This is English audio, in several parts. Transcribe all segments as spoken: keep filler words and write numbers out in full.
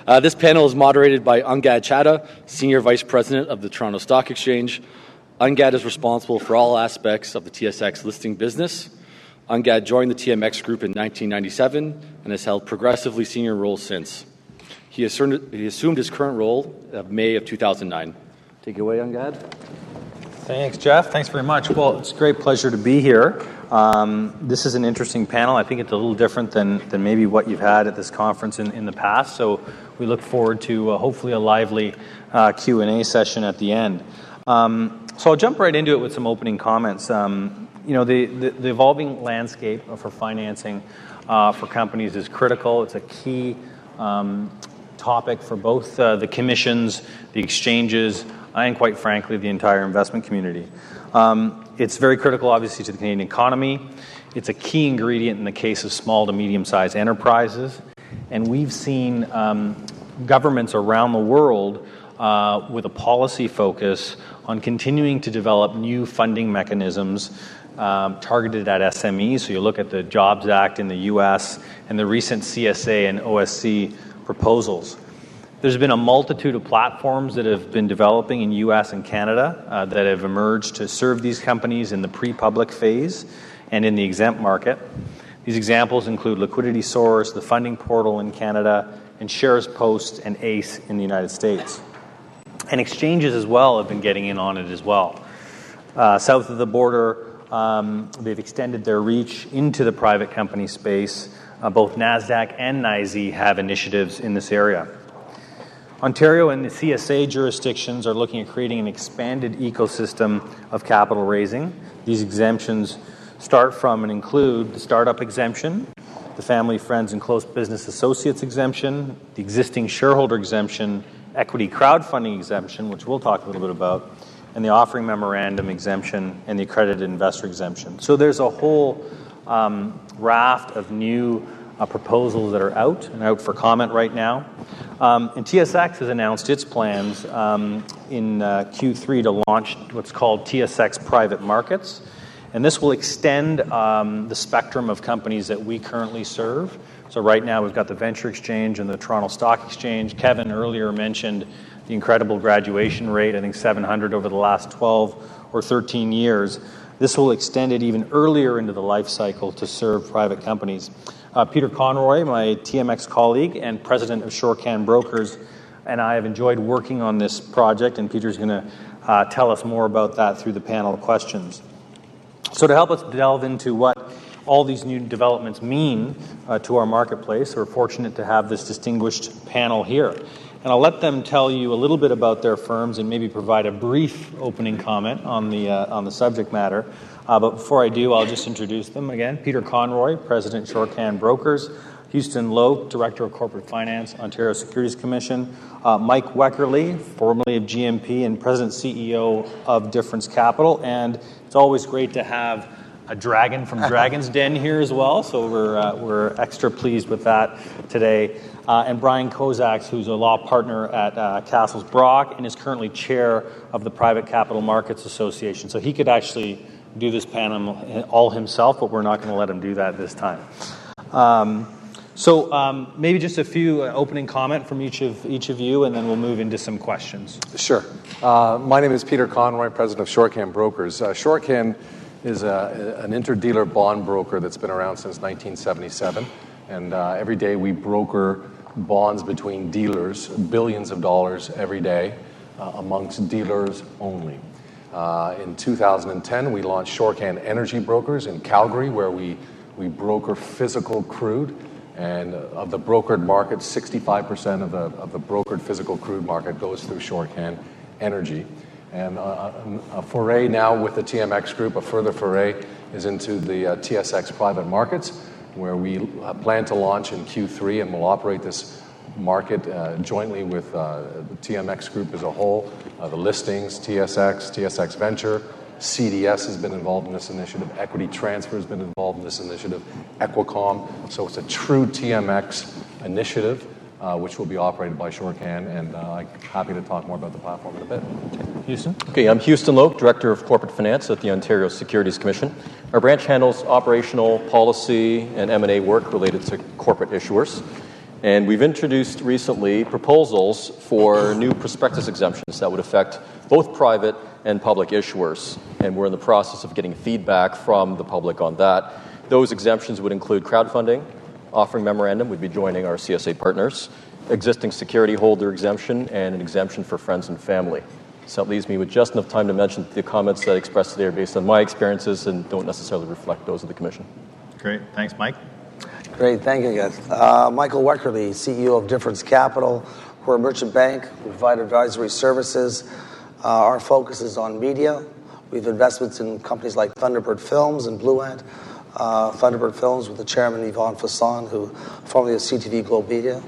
Uh, this panel is moderated by Ungad Chadha, Senior Vice President of the Toronto Stock Exchange. Ungad is responsible for all aspects of the T S X listing business. Ungad joined the T M X Group in nineteen ninety-seven and has held progressively senior roles since. He assumed, he assumed his current role of May of two thousand nine. Take it away, Ungad. Thanks, Jeff. Thanks very much. Well, it's a great pleasure to be here. Um, this is an interesting panel. I think it's a little different than, than maybe what you've had at this conference in, in the past. So we look forward to uh, hopefully a lively uh, Q and A session at the end. Um, so I'll jump right into it with some opening comments. Um, you know, the, the, the evolving landscape for financing uh, for companies is critical. It's a key um, topic for both uh, the commissions, the exchanges, and quite frankly, the entire investment community. Um, it's very critical, obviously, to the Canadian economy. It's a key ingredient in the case of small to medium-sized enterprises. And we've seen um, governments around the world uh, with a policy focus on continuing to develop new funding mechanisms um, targeted at S M Es. So you look at the Jobs Act in the U S and the recent C S A and O S C proposals. There's been a multitude of platforms that have been developing in U S and Canada uh, that have emerged to serve these companies in the pre-public phase and in the exempt market. These examples include Liquidity Source, the Funding Portal in Canada, and Shares Post and ACE in the United States. And exchanges as well have been getting in on it as well. Uh, south of the border, um, they've extended their reach into the private company space. Uh, both NASDAQ and NYSE have initiatives in this area. Ontario and the C S A jurisdictions are looking at creating an expanded ecosystem of capital raising. These exemptions start from and include the startup exemption, the family, friends, and close business associates exemption, the existing shareholder exemption, equity crowdfunding exemption, which we'll talk a little bit about, and the offering memorandum exemption and the accredited investor exemption. So there's a whole um, raft of new Uh, proposals that are out and out for comment right now. Um, and T S X has announced its plans um, in uh, Q three to launch what's called T S X Private Markets. And this will extend um, the spectrum of companies that we currently serve. So right now we've got the Venture Exchange and the Toronto Stock Exchange. Kevin earlier mentioned the incredible graduation rate, I think seven hundred over the last twelve or thirteen years. This will extend it even earlier into the life cycle to serve private companies. Uh, Peter Conroy, my T M X colleague and president of Shorcan Brokers, and I have enjoyed working on this project, and Peter's going to uh, tell us more about that through the panel questions. So to help us delve into what all these new developments mean uh, to our marketplace, we're fortunate to have this distinguished panel here. And I'll let them tell you a little bit about their firms and maybe provide a brief opening comment on the uh, on the subject matter. Uh, but before I do, I'll just introduce them again. Peter Conroy, President, Shorcan Brokers. Houston Loke, Director of Corporate Finance, Ontario Securities Commission. Uh, Mike Weckerly, formerly of G M P and President C E O of Difference Capital. And it's always great to have a dragon from Dragon's Den here as well, so we're uh, we're extra pleased with that today. Uh, and Brian Kozaks, who's a law partner at uh, Castles Brock and is currently chair of the Private Capital Markets Association. So he could actually do this panel all himself, but we're not going to let him do that this time. Um, so um, maybe just a few uh, opening comment from each of each of you, and then we'll move into some questions. Sure. Uh, my name is Peter Conroy, President of Shorcan Brokers. Uh, Shorcan is a, an interdealer bond broker that's been around since nineteen seventy-seven, and uh, every day we broker bonds between dealers, billions of dollars every day, uh, amongst dealers only. Uh, in two thousand ten, we launched Shorcan Energy Brokers in Calgary, where we, we broker physical crude. And of the brokered market, sixty-five percent of the, of the brokered physical crude market goes through Shorcan Energy. And uh, a foray now with the T M X Group, a further foray is into the uh, T S X Private Markets, where we uh, plan to launch in Q three, and we'll operate this market uh, jointly with uh, the T M X Group as a whole. Uh, the listings, T S X, T S X Venture, C D S has been involved in this initiative, Equity Transfer has been involved in this initiative, Equicom. So it's a true T M X initiative, uh, which will be operated by Shorcan, and uh, I'm happy to talk more about the platform in a bit. Houston? Okay, I'm Houston Loke, Director of Corporate Finance at the Ontario Securities Commission. Our branch handles operational, policy, and M and A work related to corporate issuers. And we've introduced recently proposals for new prospectus exemptions that would affect both private and public issuers. And we're in the process of getting feedback from the public on that. Those exemptions would include crowdfunding, offering memorandum, would be joining our C S A partners, existing security holder exemption, and an exemption for friends and family. So that leaves me with just enough time to mention the comments that I expressed today are based on my experiences and don't necessarily reflect those of the Commission. Great. Thanks, Mike. Great, thank you, guys. Uh, Michael Weckerly, C E O of Difference Capital. We're a merchant bank. We provide advisory services. Uh, our focus is on media. We have investments in companies like Thunderbird Films and Blue Ant. Uh, Thunderbird Films with the chairman, Yvonne Fasson, who formerly of C T V Globe Media.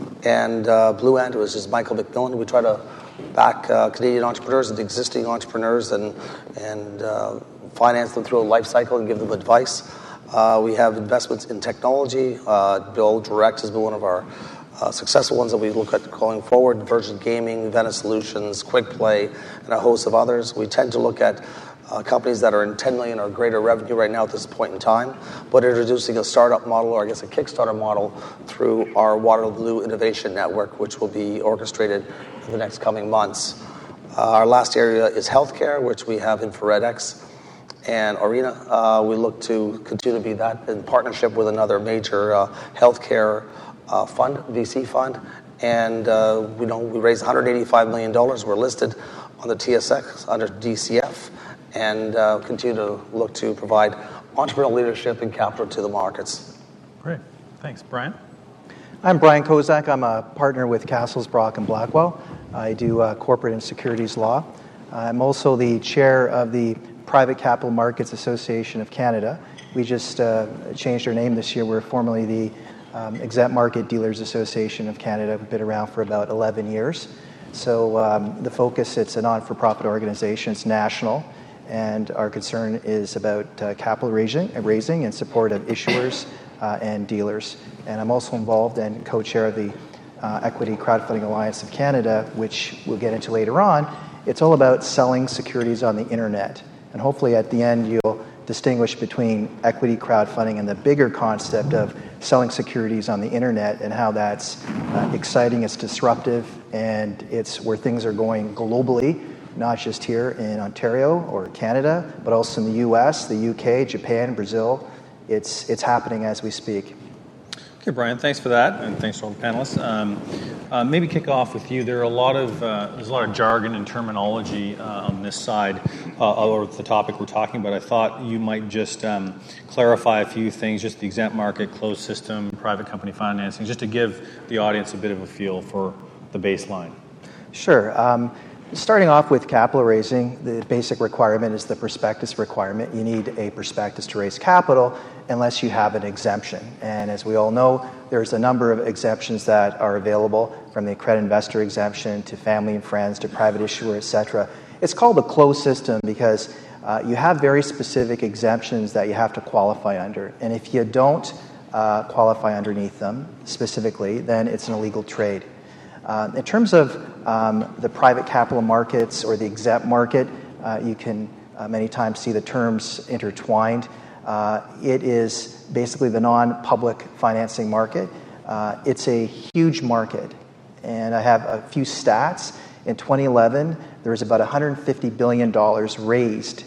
And uh, Blue Ant, which is Michael McMillan. We try to back uh, Canadian entrepreneurs and existing entrepreneurs and, and uh, finance them through a life cycle and give them advice. Uh, we have investments in technology. Uh, Bill Direct has been one of our uh, successful ones that we look at going forward. Virgin Gaming, Venice Solutions, Quick Play, and a host of others. We tend to look at uh, companies that are in ten million dollars or greater revenue right now at this point in time, but introducing a startup model, or I guess a Kickstarter model, through our Waterloo Innovation Network, which will be orchestrated in the next coming months. Uh, our last area is healthcare, which we have InfraredX and Arena. Uh, we look to continue to be that in partnership with another major uh, healthcare uh, fund, V C fund. And uh, we know we raised one hundred eighty-five million dollars. We're listed on the T S X under D C F and uh, continue to look to provide entrepreneurial leadership and capital to the markets. Great. Thanks. Brian? I'm Brian Kozak. I'm a partner with Castles, Brock and Blackwell. I do uh, corporate and securities law. I'm also the chair of the Private Capital Markets Association of Canada. We just uh, changed our name this year. We're formerly the um, Exempt Market Dealers Association of Canada. We've been around for about eleven years. So um, the focus, it's a non-for-profit organization. It's national, and our concern is about uh, capital raising, raising in support of issuers uh, and dealers. And I'm also involved and co-chair of the uh, Equity Crowdfunding Alliance of Canada, which we'll get into later on. It's all about selling securities on the internet. And hopefully at the end you'll distinguish between equity crowdfunding and the bigger concept of selling securities on the internet and how that's uh, exciting, it's disruptive, and it's where things are going globally, not just here in Ontario or Canada, but also in the U S, the U K, Japan, Brazil. It's, it's happening as we speak. Okay, Brian, thanks for that, and thanks to all the panelists. Um, uh, maybe kick off with you. There are a lot of uh, there's a lot of jargon and terminology uh, on this side, uh, or the topic we're talking about. I thought you might just um, clarify a few things, just the exempt market, closed system, private company financing, just to give the audience a bit of a feel for the baseline. Sure. Um, Starting off with capital raising, the basic requirement is the prospectus requirement. You need a prospectus to raise capital unless you have an exemption. And as we all know, there's a number of exemptions that are available, from the accredited investor exemption to family and friends to private issuer, et cetera. It's called a closed system because uh, you have very specific exemptions that you have to qualify under. And if you don't uh, qualify underneath them specifically, then it's an illegal trade. Uh, in terms of um, the private capital markets or the exempt market, uh, you can uh, many times see the terms intertwined. Uh, it is basically the non-public financing market. Uh, it's a huge market, and I have a few stats. In twenty eleven, there was about one hundred fifty billion dollars raised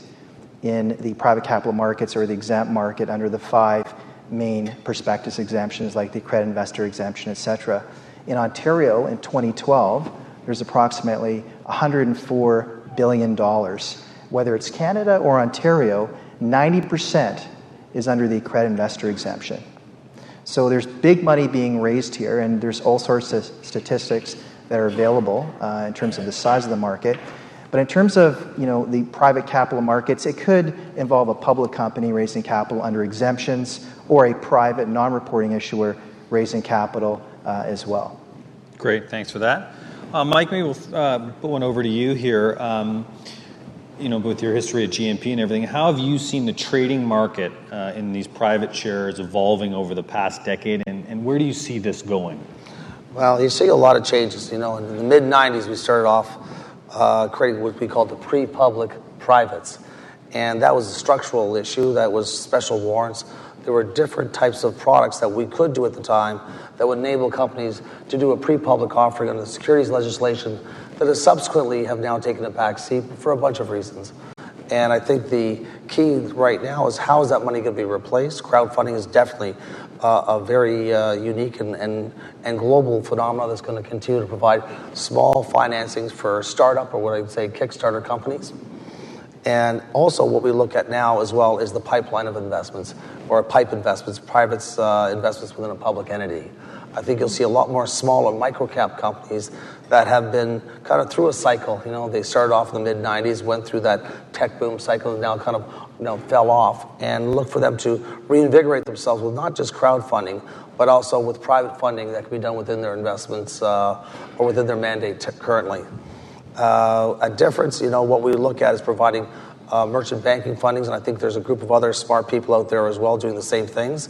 in the private capital markets or the exempt market under the five main prospectus exemptions like the accredited investor exemption, et cetera. In Ontario, in twenty twelve, there's approximately one hundred four billion dollars. Whether it's Canada or Ontario, ninety percent is under the accredited investor exemption. So there's big money being raised here, and there's all sorts of statistics that are available uh, in terms of the size of the market. But in terms of, you know, the private capital markets, it could involve a public company raising capital under exemptions or a private non-reporting issuer raising capital Uh, as well. Great, thanks for that. Uh, Mike, maybe we'll uh, put one over to you here. Um, you know, with your history at G M P and everything, how have you seen the trading market uh, in these private shares evolving over the past decade, and, and where do you see this going? Well, you see a lot of changes. You know, in the mid nineties, we started off uh, creating what we called the pre-public privates, and that was a structural issue. That was special warrants there were different types of products that we could do at the time that would enable companies to do a pre-public offering under the securities legislation that has subsequently have now taken a back seat for a bunch of reasons. And I think the key right now is how is that money going to be replaced? Crowdfunding is definitely uh, a very uh, unique and, and, and global phenomenon that's going to continue to provide small financings for startup, or what I'd say Kickstarter companies. And also what we look at now as well is the pipeline of investments, or pipe investments, private uh, investments within a public entity. I think you'll see a lot more smaller micro-cap companies that have been kind of through a cycle. You know, they started off in the mid nineties, went through that tech boom cycle, and now kind of, you know, fell off. And look for them to reinvigorate themselves with not just crowdfunding, but also with private funding that can be done within their investments uh, or within their mandate t- currently. Uh, a difference, you know, what we look at is providing uh, merchant banking fundings, and I think there's a group of other smart people out there as well doing the same things.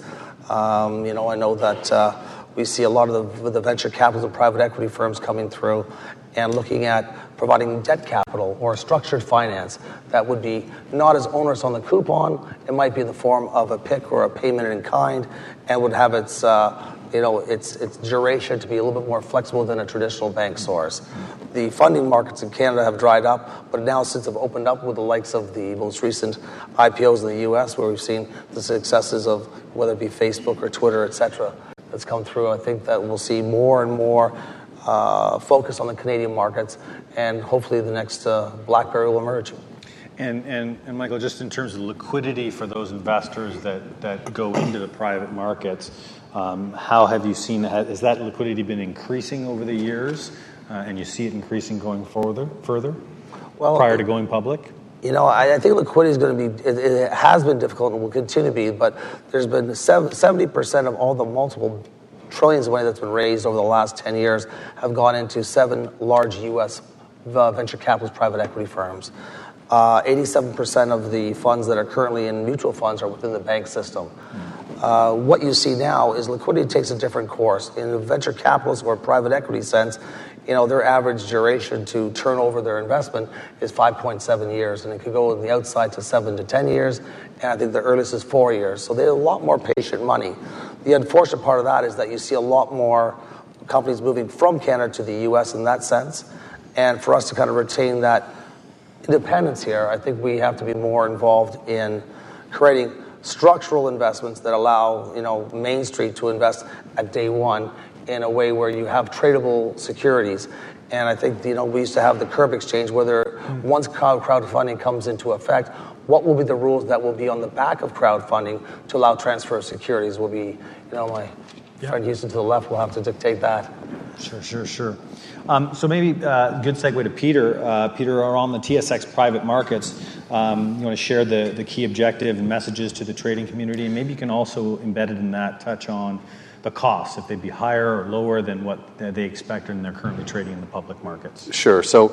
Um, you know, I know that uh, we see a lot of the, the venture capital and private equity firms coming through and looking at providing debt capital or structured finance that would be not as onerous on the coupon. It might be in the form of a P I C or a payment in kind, and would have its uh, you know, its its duration to be a little bit more flexible than a traditional bank source. The funding markets in Canada have dried up, but now since have opened up with the likes of the most recent I P Os in the U S, where we've seen the successes of whether it be Facebook or Twitter, et cetera, that's come through. I think that we'll see more and more uh, focus on the Canadian markets, and hopefully the next uh, BlackBerry will emerge. And, and and Michael, just in terms of liquidity for those investors that, that go into the private markets, um, how have you seen that? Has that liquidity been increasing over the years, uh, and you see it increasing going further, further well, prior to going public? You know, I, I think liquidity is going to be, it, it has been difficult and will continue to be, but there's been seventy percent of all the multiple trillions of money that's been raised over the last ten years have gone into seven large U S uh, venture capitalist private equity firms. Uh, eighty-seven percent of the funds that are currently in mutual funds are within the bank system. Uh, what you see now is liquidity takes a different course. In a venture capitalist or private equity sense, you know, their average duration to turn over their investment is five point seven years, and it could go on the outside to seven to ten years, and I think the earliest is four years. So they have a lot more patient money. The unfortunate part of that is that you see a lot more companies moving from Canada to the U S in that sense, and for us to kind of retain that independence here, I think we have to be more involved in creating structural investments that allow, you know, Main Street to invest at day one in a way where you have tradable securities. And I think, you know, we used to have the curb exchange, whether once crowd crowdfunding comes into effect, what will be the rules that will be on the back of crowdfunding to allow transfer of securities will be, you know, my yeah. friend Houston to the left will have to dictate that. Sure, sure, sure. Um, so maybe uh, good segue to Peter. Uh, Peter, are on the T S X private markets. Um, you want to share the, the key objective and messages to the trading community, and maybe you can also, embedded in that, touch on the costs, if they'd be higher or lower than what they expect and they're currently trading in the public markets. Sure. So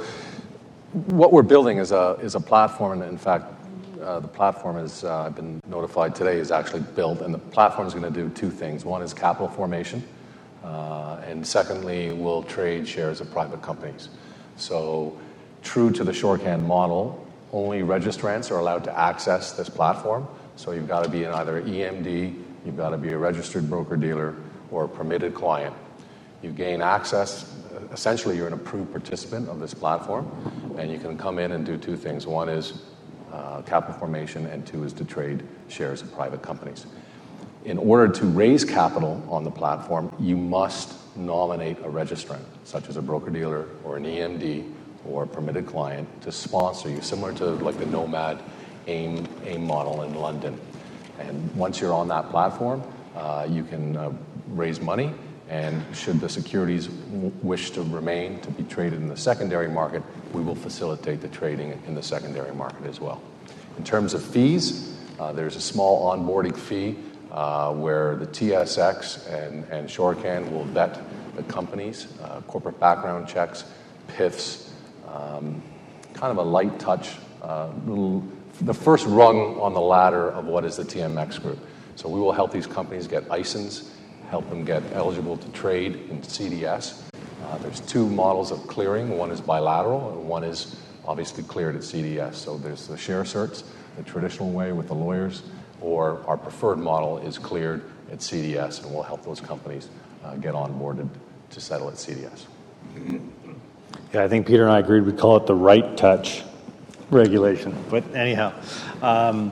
what we're building is a is a platform, and in fact, uh, the platform is, uh, I've been notified today, is actually built, and the platform is going to do two things. One is capital formation, uh, and secondly, we'll trade shares of private companies. So true to the Shorcan model, only registrants are allowed to access this platform. So you've got to be in either E M D, you've got to be a registered broker-dealer, or a permitted client. You gain access. Essentially, you're an approved participant of this platform, and you can come in and do two things. One is uh, capital formation, and two is to trade shares of private companies. In order to raise capital on the platform, you must nominate a registrant, such as a broker-dealer or an E M D or a permitted client, to sponsor you, similar to like the Nomad AIM, AIM model in London. And once you're on that platform, uh, you can uh, raise money, and should the securities w- wish to remain to be traded in the secondary market, we will facilitate the trading in the secondary market as well. In terms of fees, uh, there's a small onboarding fee uh, where the T S X and, and Shorcan will vet the companies, uh, corporate background checks, P I Fs, um, kind of a light touch, uh, little the first rung on the ladder of what is the T M X group. So we will help these companies get I S I Ns, help them get eligible to trade in C D S. Uh, there's two models of clearing. One is bilateral, and one is obviously cleared at C D S. So there's the share certs, the traditional way with the lawyers, or our preferred model is cleared at C D S, and we'll help those companies uh, get onboarded to settle at C D S. Yeah, I think Peter and I agreed we'd call it the right touch regulation. But anyhow, um,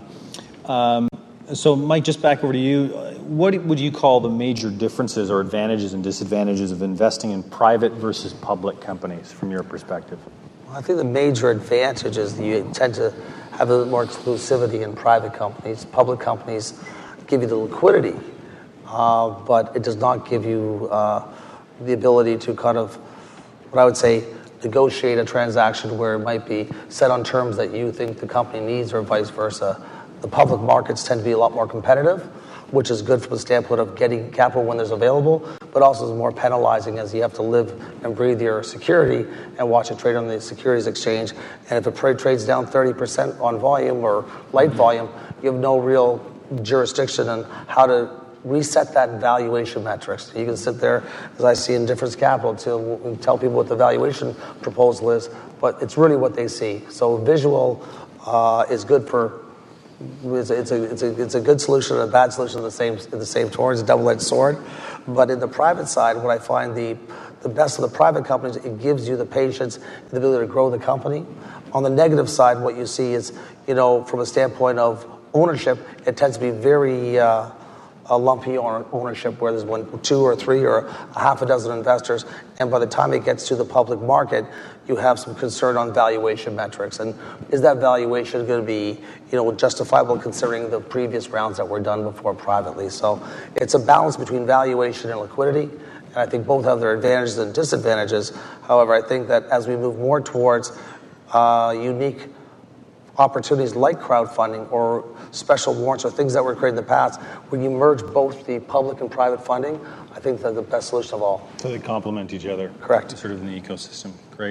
um, so Mike, just back over to you. What would you call the major differences or advantages and disadvantages of investing in private versus public companies from your perspective? Well, I think the major advantage is that you tend to have a little more exclusivity in private companies. Public companies give you the liquidity, uh, but it does not give you uh, the ability to kind of, what I would say, negotiate a transaction where it might be set on terms that you think the company needs or vice versa. The public markets tend to be a lot more competitive, which is good from the standpoint of getting capital when there's available, but also is more penalizing as you have to live and breathe your security and watch it trade on the securities exchange. And if it tra- trades down thirty percent on volume or light volume, you have no real jurisdiction on how to reset that valuation metrics. You can sit there, as I see in Difference Capital, to tell people what the valuation proposal is, but it's really what they see. So visual uh, is good for, it's a, it's, a, it's, a, it's a good solution and a bad solution at the same, at the same time. It's a double-edged sword. But in the private side, what I find the, the best of the private companies, it gives you the patience, the ability to grow the company. On the negative side, what you see is, you know, from a standpoint of ownership, it tends to be very uh, a lumpy ownership where there's one, two or three or a half a dozen investors, and by the time it gets to the public market, you have some concern on valuation metrics. And is that valuation going to be, you know, justifiable considering the previous rounds that were done before privately? So it's a balance between valuation and liquidity, and I think both have their advantages and disadvantages. However, I think that as we move more towards uh, unique opportunities like crowdfunding or special warrants or things that were created in the past, when you merge both the public and private funding, I think they're the best solution of all. So they complement each other. Correct. Sort of in the ecosystem. Great.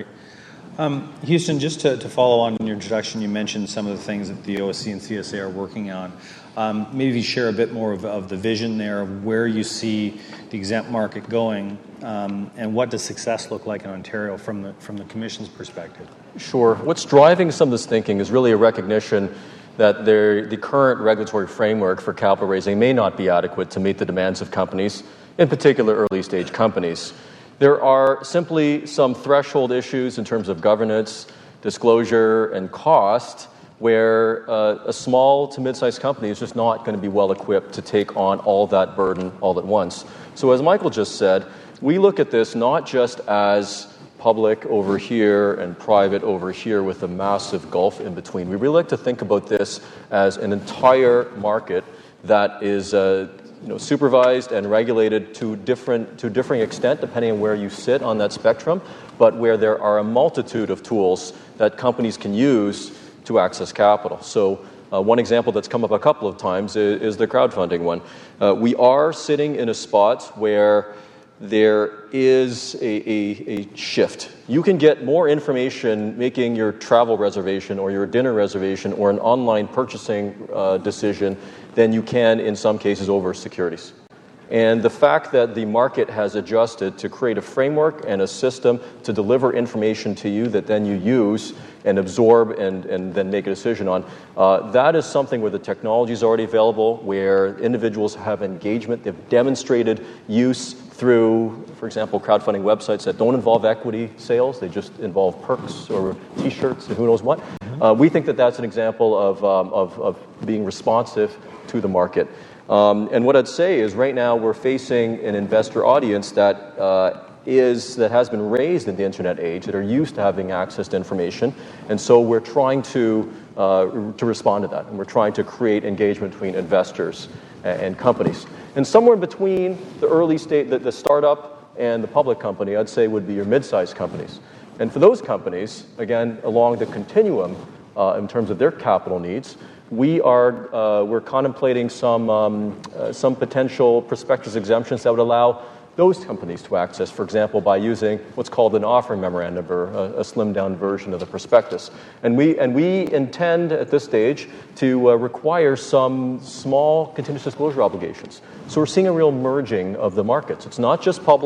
Um, Houston, just to, to follow on in your introduction, you mentioned some of the things that the O S C and C S A are working on. Um, maybe share a bit more of, of the vision there of where you see the exempt market going, um, and what does success look like in Ontario from the from the Commission's perspective? Sure. What's driving some of this thinking is really a recognition that there, the current regulatory framework for capital raising may not be adequate to meet the demands of companies, in particular early-stage companies. There are simply some threshold issues in terms of governance, disclosure, and cost where uh, a small to mid-sized company is just not going to be well equipped to take on all that burden all at once. So as Michael just said, we look at this not just as public over here and private over here with a massive gulf in between. We really like to think about this as an entire market that is uh, you know, supervised and regulated to different to differing extent depending on where you sit on that spectrum, but where there are a multitude of tools that companies can use to access capital. So uh, one example that's come up a couple of times is, is the crowdfunding one. Uh, we are sitting in a spot where there is a, a, a shift. You can get more information making your travel reservation or your dinner reservation or an online purchasing uh, decision than you can in some cases over securities. And the fact that the market has adjusted to create a framework and a system to deliver information to you that then you use and absorb and, and then make a decision on, uh, that is something where the technology is already available, where individuals have engagement, they've demonstrated use through, for example, crowdfunding websites that don't involve equity sales, they just involve perks or T-shirts and who knows what. Uh, we think that that's an example of, um, of, of being responsive to the market. Um, and what I'd say is right now we're facing an investor audience that uh, is that has been raised in the internet age, that are used to having access to information, and so we're trying to uh, to respond to that, and we're trying to create engagement between investors and, and companies. And somewhere between the early state, the, the startup and the public company, I'd say would be your mid-sized companies. And for those companies, again, along the continuum uh, in terms of their capital needs, we are uh, we're contemplating some um, uh, some potential prospectus exemptions that would allow those companies to access, for example, by using what's called an offering memorandum or a, a slimmed-down version of the prospectus. And we and we intend at this stage to uh, require some small continuous disclosure obligations. So we're seeing a real merging of the markets. It's not just public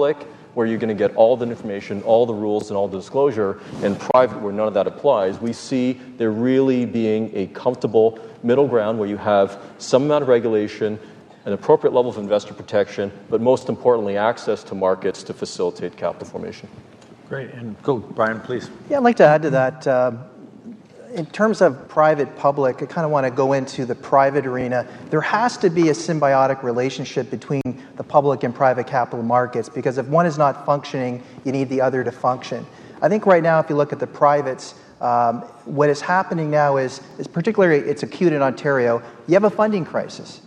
where you're going to get all the information, all the rules, and all the disclosure, and private, where none of that applies. We see there really being a comfortable middle ground where you have some amount of regulation, an appropriate level of investor protection, but most importantly, access to markets to facilitate capital formation. Great. And go, Brian, please. Yeah, I'd like to add to that. Uh, in terms of private-public, I kind of want to go into the private arena. There has to be a symbiotic relationship between the public and private capital markets, because if one is not functioning, you need the other to function. I think right now, if you look at the privates, um, what is happening now is, is particularly, it's acute in Ontario, you have a funding crisis.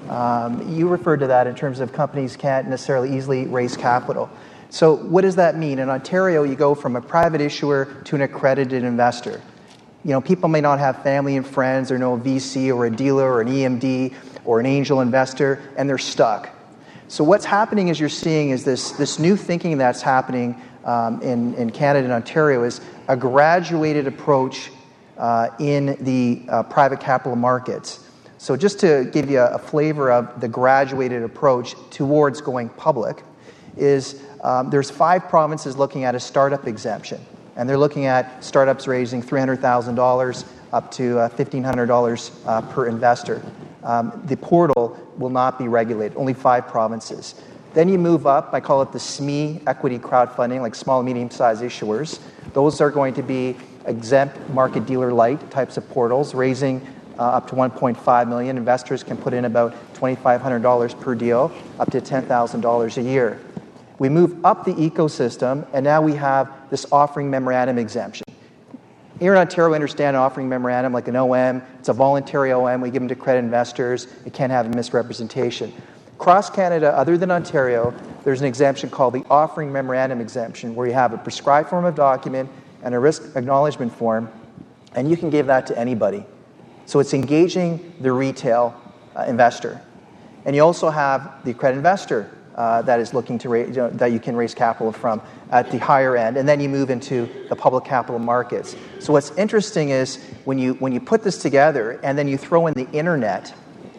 Um, you referred to that in terms of companies can't necessarily easily raise capital. So what does that mean? In Ontario, you go from a private issuer to an accredited investor. You know, people may not have family and friends or know a V C or a dealer or an E M D or an angel investor, and they're stuck. So what's happening is you're seeing is this, this new thinking that's happening um, in, in Canada and Ontario is a graduated approach uh, in the uh, private capital markets. So just to give you a, a flavor of the graduated approach towards going public is um, there's five provinces looking at a startup exemption. And they're looking at startups raising three hundred thousand dollars up to uh, fifteen hundred dollars uh, per investor. Um, the portal will not be regulated, only five provinces. Then you move up, I call it the S M E equity crowdfunding, like small and medium-sized issuers. Those are going to be exempt market dealer light types of portals, raising uh, up to one point five million dollars. Investors can put in about two thousand five hundred dollars per deal, up to ten thousand dollars a year. We move up the ecosystem, and now we have this offering memorandum exemption. Here in Ontario, we understand an offering memorandum like an O M. It's a voluntary O M. We give them to credit investors. It can't have a misrepresentation. Across Canada, other than Ontario, there's an exemption called the offering memorandum exemption, where you have a prescribed form of document and a risk acknowledgement form, and you can give that to anybody. So it's engaging the retail uh, investor. And you also have the credit investor Uh, that is looking to raise, you know, that you can raise capital from at the higher end, and then you move into the public capital markets. So what's interesting is when you when you put this together, and then you throw in the internet,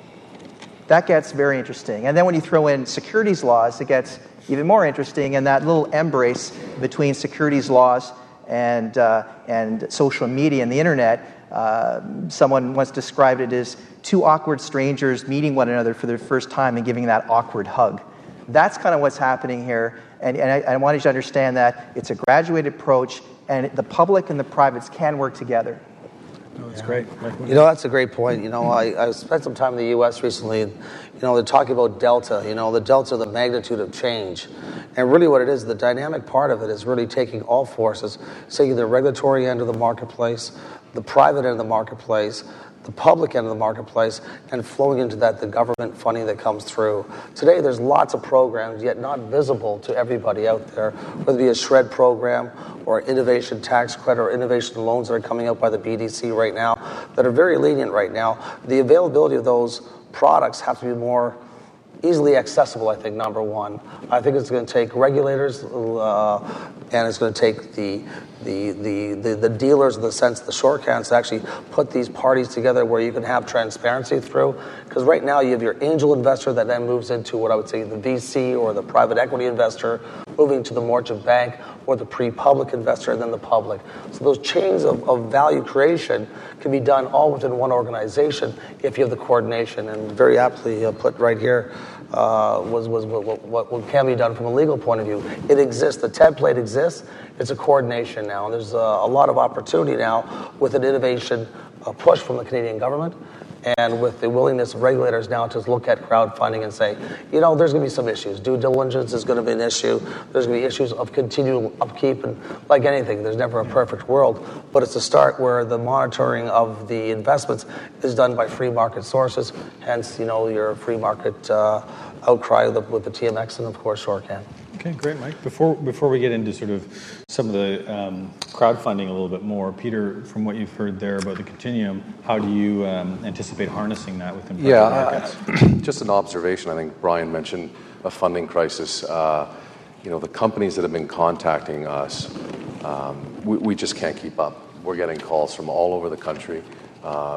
that gets very interesting. And then when you throw in securities laws, it gets even more interesting. And that little embrace between securities laws and uh, and social media and the internet, uh, someone once described it as two awkward strangers meeting one another for the first time and giving that awkward hug. That's kind of what's happening here, and, and I, I want you to understand that it's a graduated approach, and the public and the privates can work together. Oh, that's great. You know, that's a great point. You know, I, I spent some time in the U S recently, and, you know, they're talking about delta. You know, the delta, the magnitude of change. And really what it is, the dynamic part of it is really taking all forces, taking the regulatory end of the marketplace, the private end of the marketplace, the public end of the marketplace, and flowing into that the government funding that comes through. Today there's lots of programs yet not visible to everybody out there, whether it be a SHRED program or innovation tax credit or innovation loans that are coming out by the B D C right now that are very lenient right now. The availability of those products have to be more easily accessible, I think, number one. I think it's going to take regulators uh, and it's going to take the the, the the the dealers in the sense, the short cans, to actually put these parties together where you can have transparency through. Because right now you have your angel investor that then moves into what I would say the V C or the private equity investor, moving to the merchant bank or the pre-public investor and then the public. So those chains of, of value creation can be done all within one organization if you have the coordination. And very aptly uh, put right here uh, was, was what, what, what can be done from a legal point of view. It exists. The template exists. It's a coordination now. And there's uh, a lot of opportunity now with an innovation uh, push from the Canadian government, and with the willingness of regulators now to look at crowdfunding and say, you know, there's going to be some issues. Due diligence is going to be an issue. There's going to be issues of continual upkeep. And like anything, there's never a perfect world. But it's a start where the monitoring of the investments is done by free market sources. Hence, you know, your free market uh, outcry with the, with the T M X and, of course, Shorcan. Okay, great, Mike. Before before we get into sort of some of the um, crowdfunding a little bit more, Peter, from what you've heard there about the continuum, how do you um, anticipate harnessing that within private yeah, markets? Uh, just an observation. I think Brian mentioned a funding crisis. Uh, you know, the companies that have been contacting us, um, we, we just can't keep up. We're getting calls from all over the country. Uh,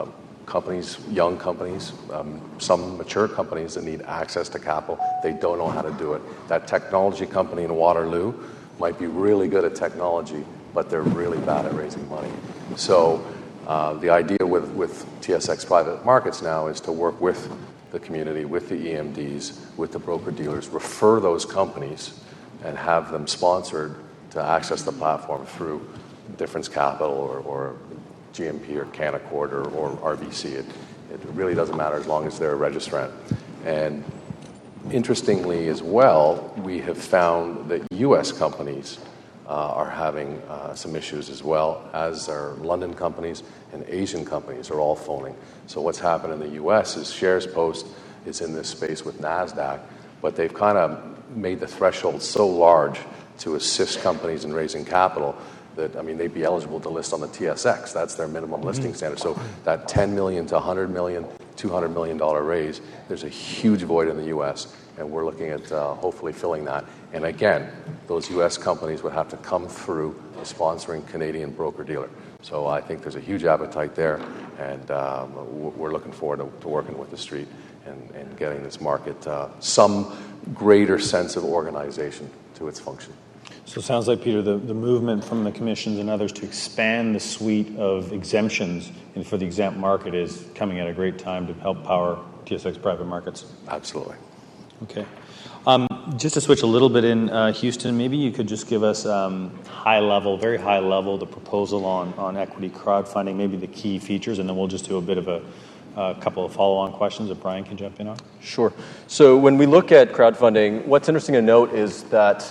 companies, young companies, um, some mature companies that need access to capital. They don't know how to do it. That technology company in Waterloo might be really good at technology, but they're really bad at raising money. So uh, the idea with, with T S X Private Markets now is to work with the community, with the E M Ds, with the broker-dealers, refer those companies and have them sponsored to access the platform through Difference Capital or, or G M P or Canaccord or, or R B C. It, it really doesn't matter as long as they're a registrant. And interestingly as well, we have found that U S companies uh, are having uh, some issues as well, as are London companies and Asian companies are all phoning. So what's happened in the U S is SharesPost is in this space with NASDAQ, but they've kind of made the threshold so large to assist companies in raising capital that, I mean, they'd be eligible to list on the T S X. That's their minimum listing standard. So that ten million to one hundred million, two hundred million dollars raise, there's a huge void in the U S, and we're looking at uh, hopefully filling that. And again, those U S companies would have to come through a sponsoring Canadian broker-dealer. So I think there's a huge appetite there, and um, we're looking forward to, to working with the street and, and getting this market uh, some greater sense of organization to its function. So it sounds like, Peter, the, the movement from the commissions and others to expand the suite of exemptions and for the exempt market is coming at a great time to help power T S X Private Markets. Absolutely. Okay. Um, just to switch a little bit in uh, Houston, maybe you could just give us um, high level, very high level, the proposal on, on equity crowdfunding, maybe the key features, and then we'll just do a bit of a a couple of follow-on questions that Brian can jump in on. Sure. So when we look at crowdfunding, what's interesting to note is that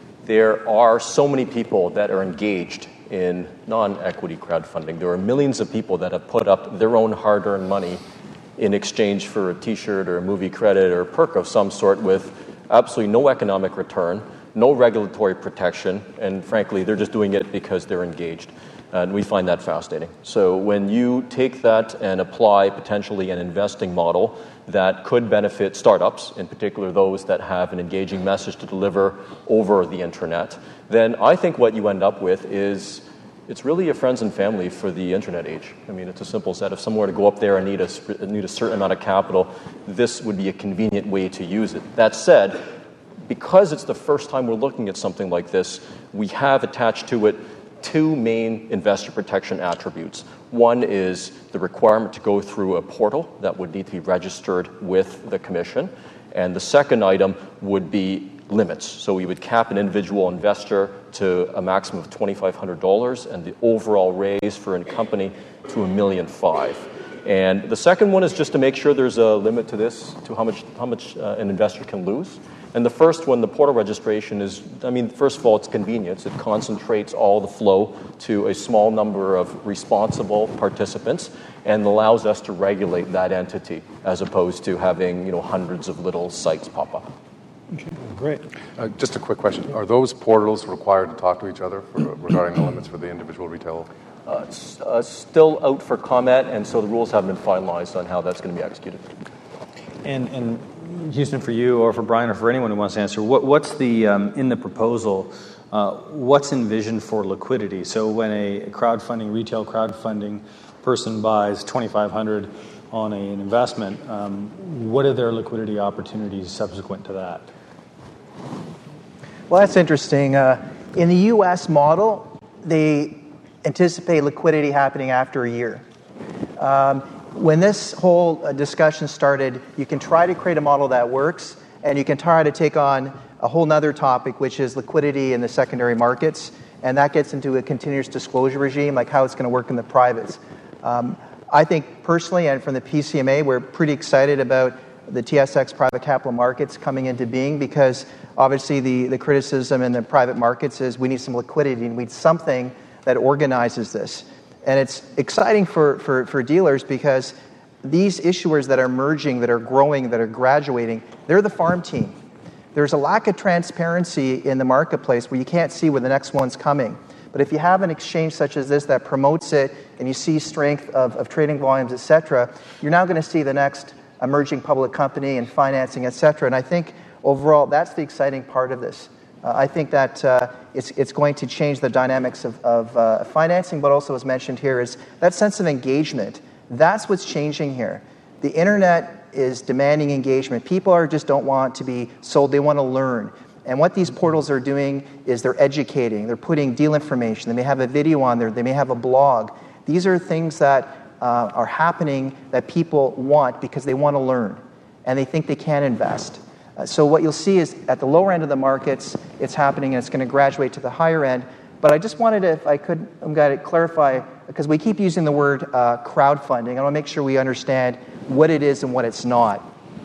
there are so many people that are engaged in non-equity crowdfunding. There are millions of people that have put up their own hard-earned money in exchange for a T-shirt or a movie credit or a perk of some sort with absolutely no economic return, no regulatory protection, and frankly, they're just doing it because they're engaged. And we find that fascinating. So when you take that and apply potentially an investing model that could benefit startups, in particular those that have an engaging message to deliver over the internet, then I think what you end up with is it's really a friends and family for the internet age. I mean, it's a simple set. If someone were to go up there and need a, need a certain amount of capital, this would be a convenient way to use it. That said, because it's the first time we're looking at something like this, we have attached to it two main investor protection attributes. One is the requirement to go through a portal that would need to be registered with the commission. And the second item would be limits. So we would cap an individual investor to a maximum of twenty-five hundred dollars and the overall raise for a company to a million five. And the second one is just to make sure there's a limit to this, to how much, how much uh, an investor can lose. And the first one, the portal registration, is, I mean, first of all, it's convenience. It concentrates all the flow to a small number of responsible participants and allows us to regulate that entity as opposed to having, you know, hundreds of little sites pop up. Okay, great. Uh, just a quick question. Are those portals required to talk to each other for, regarding the limits for the individual retailer? Uh, it's uh, still out for comment, and so the rules haven't been finalized on how that's going to be executed. And, and Houston, for you or for Brian or for anyone who wants to answer, what, what's the, um, in the proposal, uh, what's envisioned for liquidity? So when a crowdfunding, retail crowdfunding person buys twenty-five hundred dollars on a, an investment, um, what are their liquidity opportunities subsequent to that? Well, that's interesting. Uh, in the U S model, they anticipate liquidity happening after a year. Um, when this whole uh, discussion started, you can try to create a model that works, and you can try to take on a whole nother topic, which is liquidity in the secondary markets, and that gets into a continuous disclosure regime, like how it's going to work in the privates. Um, I think personally, and from the P C M A, we're pretty excited about the T S X private capital markets coming into being, because obviously the, the criticism in the private markets is we need some liquidity and we need something that organizes this. And it's exciting for, for, for dealers because these issuers that are merging, that are growing, that are graduating, they're the farm team. There's a lack of transparency in the marketplace where you can't see where the next one's coming. But if you have an exchange such as this that promotes it and you see strength of, of trading volumes, et cetera, you're now going to see the next emerging public company and financing, et cetera. And I think overall that's the exciting part of this. Uh, I think that uh, it's, it's going to change the dynamics of, of uh, financing, but also, as mentioned here, is that sense of engagement That's what's changing here. The internet is demanding engagement. People are just don't want to be sold. They want to learn. And what these portals are doing is they're educating. They're putting deal information. They may have a video on there. They may have a blog. These are things that uh, are happening that people want because they want to learn. And they think they can invest. Uh, so what you'll see is at the lower end of the markets, it's happening and it's going to graduate to the higher end. But I just wanted to, if I could, I'm going to clarify, because we keep using the word uh, crowdfunding. I want to make sure we understand what it is and what it's not.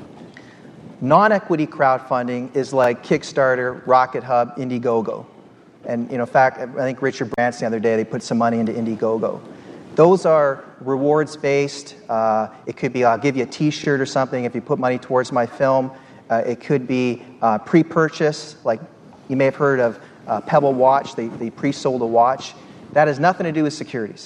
Non-equity crowdfunding is like Kickstarter, Rocket Hub, Indiegogo. And you know, in fact, I think Richard Branson the other day, they put some money into Indiegogo. Those are rewards-based. Uh, it could be, I'll give you a T-shirt or something if you put money towards my film. Uh, it could be uh, pre-purchase, like you may have heard of uh, Pebble Watch. They, they pre-sold a watch. That has nothing to do with securities.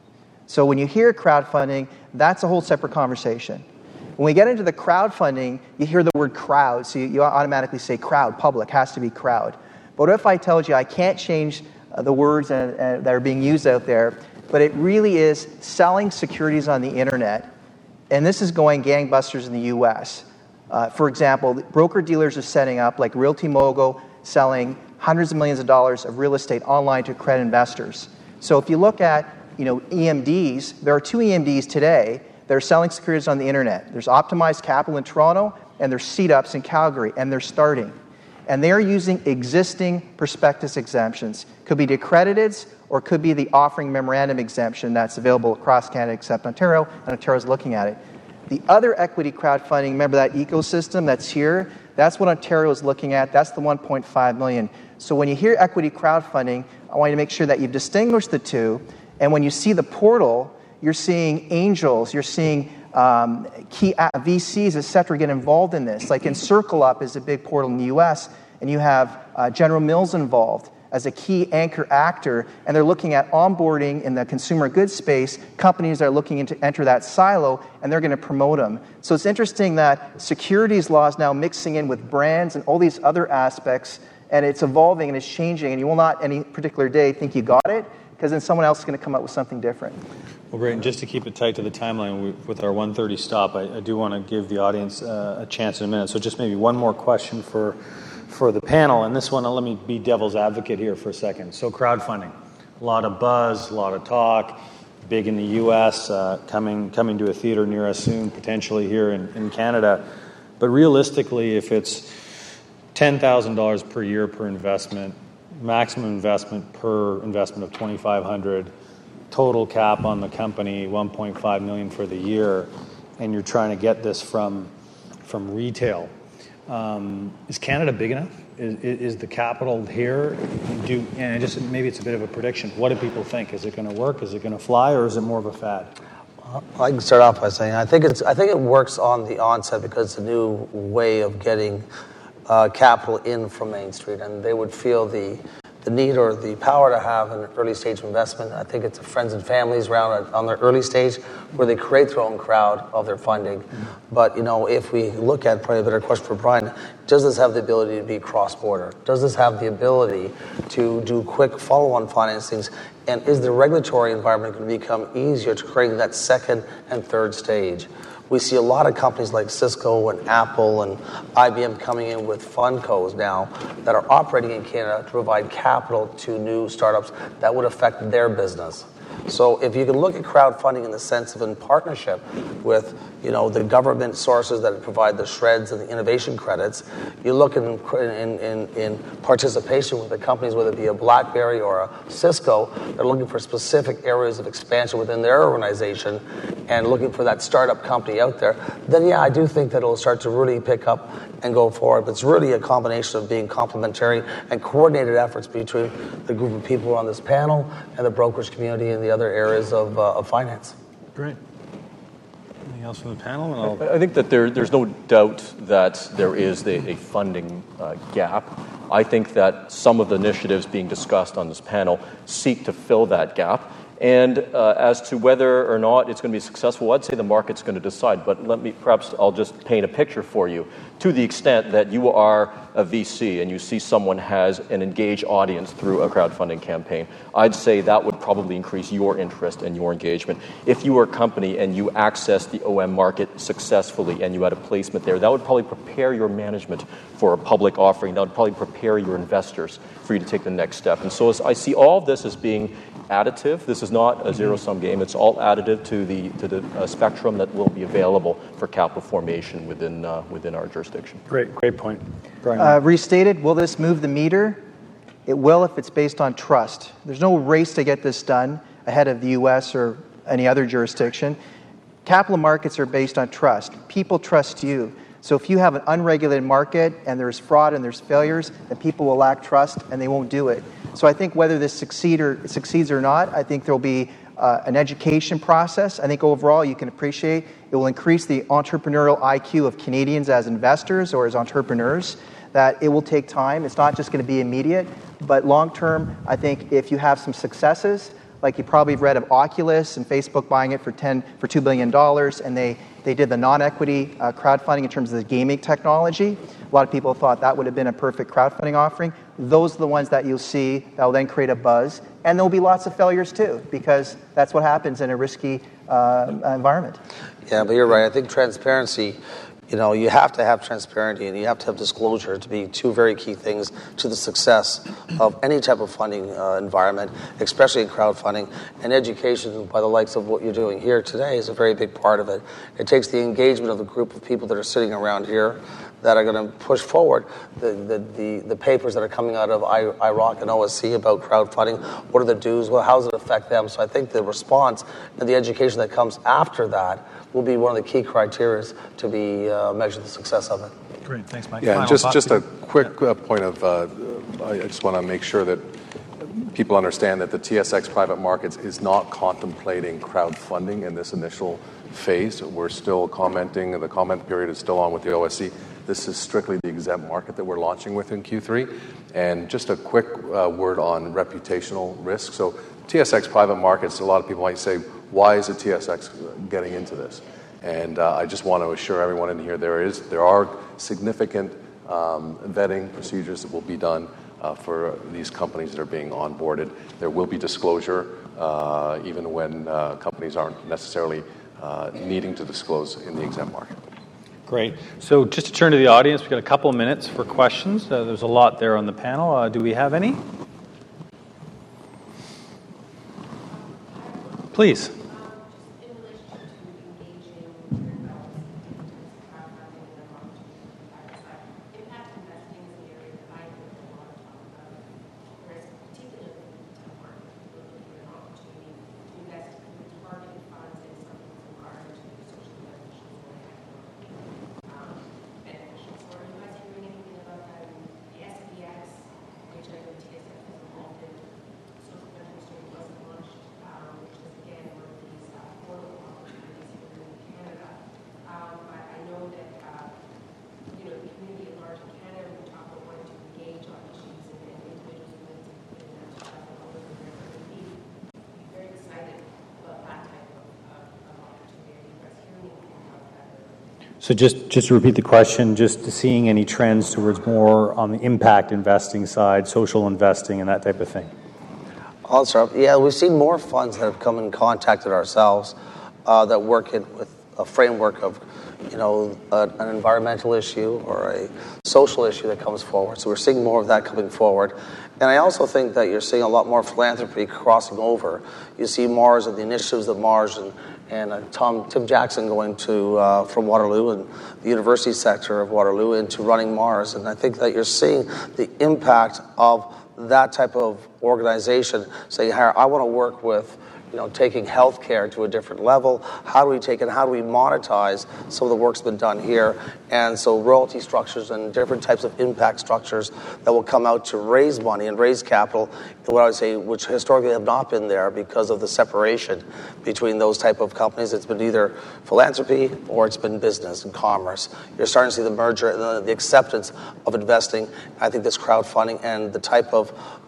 So when you hear crowdfunding, that's a whole separate conversation. When we get into the crowdfunding, you hear the word crowd, so you, you automatically say crowd, public, has to be crowd. But what if I told you I can't change uh, the words uh, uh, that are being used out there, but it really is selling securities on the internet, and this is going gangbusters in the U S. Uh, for example, broker-dealers are setting up, like Realty Mogul, selling hundreds of millions of dollars of real estate online to accredited investors. So if you look at you know, E M Ds, there are two E M Ds today. They're selling securities on the internet. There's Optimized Capital in Toronto, and there's Seed-Ups in Calgary, and they're starting. And they're using existing prospectus exemptions. Could be the accrediteds, or could be the offering memorandum exemption that's available across Canada except Ontario, and Ontario's looking at it. The other equity crowdfunding, remember that ecosystem that's here? That's what Ontario is looking at. That's the one point five million. So when you hear equity crowdfunding, I want you to make sure that you've distinguished the two. And when you see the portal, you're seeing angels, you're seeing um, key V Cs, et cetera, get involved in this. Like EncircleUp is a big portal in the U S, and you have uh, General Mills involved as a key anchor actor, and they're looking at onboarding in the consumer goods space, companies that are looking to enter that silo, and they're going to promote them. So it's interesting that securities law is now mixing in with brands and all these other aspects, and it's evolving and it's changing, and you will not any particular day think you got it, because then someone else is going to come up with something different. Well, great. And just to keep it tight to the timeline, we, with our one thirty stop, I, I do want to give the audience uh, a chance in a minute. So just maybe one more question for for the panel. And this one, let me be devil's advocate here for a second. So crowdfunding, a lot of buzz, a lot of talk, big in the U S, uh, coming coming to a theater near us soon, potentially here in, in Canada. But realistically, if it's ten thousand dollars per year per investment, maximum investment per investment of twenty-five hundred dollars, total cap on the company one point five million dollars for the year, and you're trying to get this from from retail. Um, is Canada big enough? Is, is the capital here? Do and just maybe it's a bit of a prediction. What do people think? Is it going to work? Is it going to fly, or is it more of a fad? I can start off by saying I think it's I think it works on the onset because it's a new way of getting uh, capital in from Main Street, and they would feel the. the need or the power to have an early stage investment. I think it's friends and families around on their early stage where they create their own crowd of their funding. Mm-hmm. But, you know, if we look at, probably a better question for Brian, does this have the ability to be cross-border? Does this have the ability to do quick follow-on financings? And is the regulatory environment going to become easier to create that second and third stage? We see a lot of companies like Cisco and Apple and I B M coming in with fundcos now that are operating in Canada to provide capital to new startups that would affect their business. So if you can look at crowdfunding in the sense of in partnership with, you know, the government sources that provide the shreds and the innovation credits, you look in in, in, in participation with the companies, whether it be a BlackBerry or a Cisco, they're looking for specific areas of expansion within their organization and looking for that startup company out there, then yeah, I do think that it'll start to really pick up and go forward. But it's really a combination of being complementary and coordinated efforts between the group of people on this panel and the brokerage community and the other areas of, uh, of finance. Great. Anything else from the panel? And I think that there, there's no doubt that there is a, a funding uh, gap. I think that some of the initiatives being discussed on this panel seek to fill that gap. And uh, as to whether or not it's going to be successful, I'd say the market's going to decide. But let me, perhaps I'll just paint a picture for you. To the extent that you are a V C and you see someone has an engaged audience through a crowdfunding campaign, I'd say that would probably increase your interest and your engagement. If you were a company and you access the O M market successfully and you had a placement there, that would probably prepare your management for a public offering. That would probably prepare your investors for you to take the next step. And so as I see all of this as being additive. This is not a zero-sum game. It's all additive to the to the uh, spectrum that will be available for capital formation within uh, within our jurisdiction. Great, great point. Brian. Uh, restated, will this move the meter? It will if it's based on trust. There's no race to get this done ahead of the U S or any other jurisdiction. Capital markets are based on trust. People trust you. So if you have an unregulated market and there's fraud and there's failures, then people will lack trust and they won't do it. So I think whether this succeed or, succeeds or not, I think there will be uh, an education process. I think overall you can appreciate it will increase the entrepreneurial I Q of Canadians as investors or as entrepreneurs, that it will take time. It's not just going to be immediate, but long term, I think if you have some successes, like you probably read of Oculus and Facebook buying it for ten for two billion dollars, and they They did the non-equity uh, crowdfunding in terms of the gaming technology. A lot of people thought that would have been a perfect crowdfunding offering. Those are the ones that you'll see that will then create a buzz. And there will be lots of failures too, because that's what happens in a risky uh, environment. Yeah, but you're right. I think transparency, you know, you have to have transparency and you have to have disclosure to be two very key things to the success of any type of funding uh, environment, especially in crowdfunding. And education by the likes of what you're doing here today is a very big part of it. It takes the engagement of the group of people that are sitting around here that are going to push forward the, the, the, the papers that are coming out of I, I R O C and O S C about crowdfunding. What are the dues? Well, how does it affect them? So I think the response and the education that comes after that will be one of the key criteria to be uh, measure the success of it. Great, thanks, Mike. Yeah, Final just thought, just a Peter? quick uh, point of, uh, I just want to make sure that people understand that the T S X Private Markets is not contemplating crowdfunding in this initial phase. We're still commenting, the comment period is still on with the O S C. This is strictly the exempt market that we're launching with in Q three. And just a quick uh, word on reputational risk. So T S X Private Markets, a lot of people might say, why is the T S X getting into this? And uh, I just want to assure everyone in here there is there are significant um, vetting procedures that will be done uh, for these companies that are being onboarded. There will be disclosure uh, even when uh, companies aren't necessarily uh, needing to disclose in the exempt market. Great. So just to turn to the audience, we've got a couple of minutes for questions. Uh, there's a lot there on the panel. Uh, do we have any? Please. So just, just to repeat the question, just seeing any trends towards more on the impact investing side, social investing, and that type of thing? I'll start. Yeah, we've seen more funds that have come and contacted ourselves uh, that work in, with a framework of, you know, a, an environmental issue or a social issue that comes forward. So we're seeing more of that coming forward. And I also think that you're seeing a lot more philanthropy crossing over. You see Mars and the initiatives that Mars and, and uh, Tom Tim Jackson going to uh, from Waterloo and the university sector of Waterloo into running Mars. And I think that you're seeing the impact of that type of organization saying, I want to work with, you know, taking healthcare to a different level. How do we take it? How do we monetize some of the work's been done here? And so royalty structures and different types of impact structures that will come out to raise money and raise capital, what I would say, which historically have not been there because of the separation between those type of companies. It's been either philanthropy or it's been business and commerce. You're starting to see the merger and the acceptance of investing. I think this crowdfunding and the type of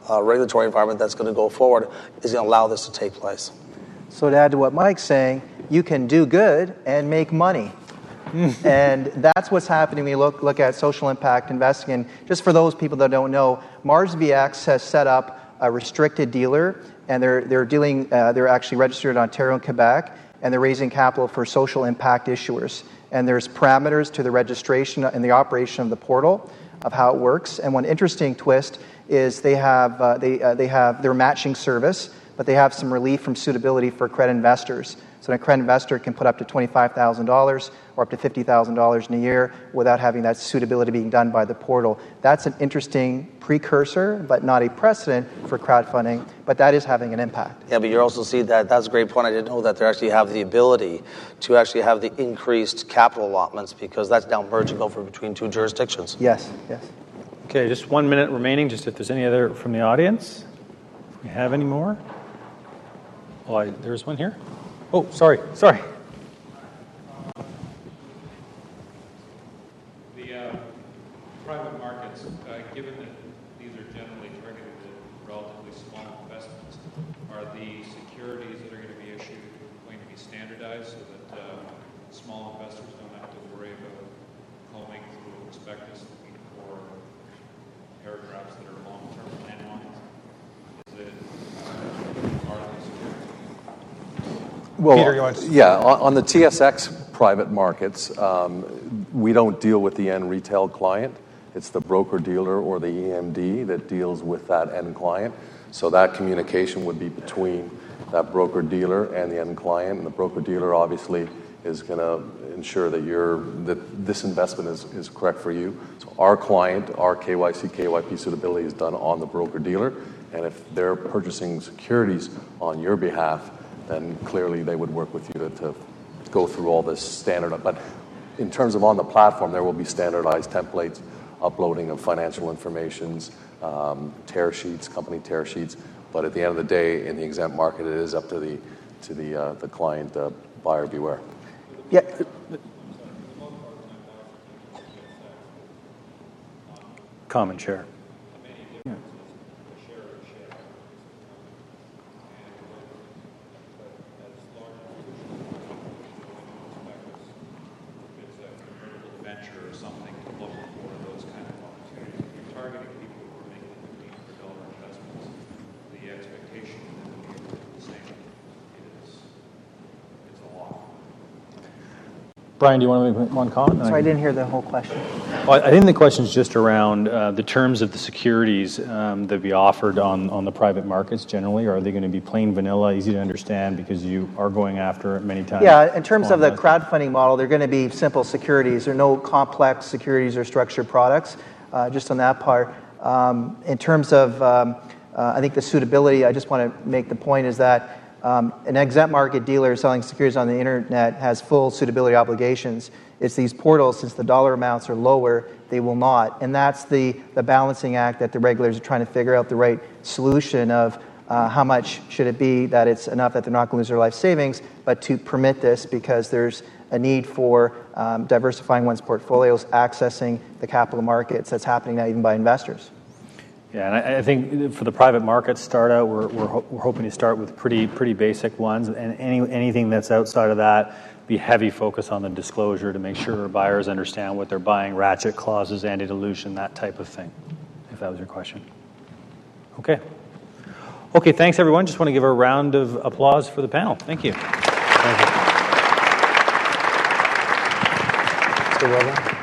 uh, regulatory environment that's going to go forward is going to allow this to take place. So to add to what Mike's saying, you can do good and make money. And that's what's happening when you look, look at social impact investing. And just for those people that don't know, Mars V X has set up a restricted dealer, and they're, they're, dealing, uh, they're actually registered in Ontario and Quebec, and they're raising capital for social impact issuers. And there's parameters to the registration and the operation of the portal of how it works. And one interesting twist is they have, uh, they, uh, they have their matching service, but they have some relief from suitability for credit investors. So an accredited investor can put up to twenty-five thousand dollars or up to fifty thousand dollars in a year without having that suitability being done by the portal. That's an interesting precursor, but not a precedent for crowdfunding, but that is having an impact. Yeah, but you also see that, that's a great point. I didn't know that they actually have the ability to actually have the increased capital allotments, because that's now merging over between two jurisdictions. Yes, yes. Okay, just one minute remaining, just if there's any other from the audience. If we have any more? Oh, I, there's one here. Oh, sorry, sorry. The uh, private markets, uh, given that these are generally targeted at relatively small investments, are the securities that are going to be issued going to be standardized so that uh, small investors don't have to worry about combing through a prospectus looking for paragraphs that are long-term landlines? Is it uh, part of the security? Well, Peter, you want to... yeah, on, on the T S X private markets, um, we don't deal with the end retail client. It's the broker-dealer or the E M D that deals with that end client. So that communication would be between that broker-dealer and the end client, and the broker-dealer obviously is going to ensure that you're that this investment is, is correct for you. So our client, our K Y C, K Y P suitability is done on the broker-dealer, and if they're purchasing securities on your behalf, then clearly they would work with you to, to go through all this standard. But in terms of on the platform, there will be standardized templates, uploading of financial informations, um, tear sheets, company tear sheets. But at the end of the day, in the exempt market, it is up to the to the uh, the client, uh, buyer beware. Yeah. Common share. Brian, do you want to make one comment? Sorry, I didn't hear the whole question. Well, I think the question is just around uh, the terms of the securities um, that be offered on, on the private markets generally. Are they going to be plain vanilla, easy to understand, because you are going after it many times? Yeah, in terms of the crowdfunding model, they're going to be simple securities. There are no complex securities or structured products, uh, just on that part. Um, in terms of, um, uh, I think the suitability, I just want to make the point is that Um, an exempt market dealer selling securities on the internet has full suitability obligations. It's these portals, since the dollar amounts are lower, they will not. And that's the, the balancing act that the regulators are trying to figure out the right solution of uh, how much should it be that it's enough that they're not going to lose their life savings, but to permit this because there's a need for um, diversifying one's portfolios, accessing the capital markets that's happening now even by investors. Yeah, and I, I think for the private markets start out, we're, we're, ho- we're hoping to start with pretty pretty basic ones, and any anything that's outside of that, be heavy focus on the disclosure to make sure buyers understand what they're buying, ratchet clauses, anti-dilution, that type of thing, if that was your question. Okay. Okay, thanks everyone. Just want to give a round of applause for the panel. Thank you. Thank you. Mister Weber?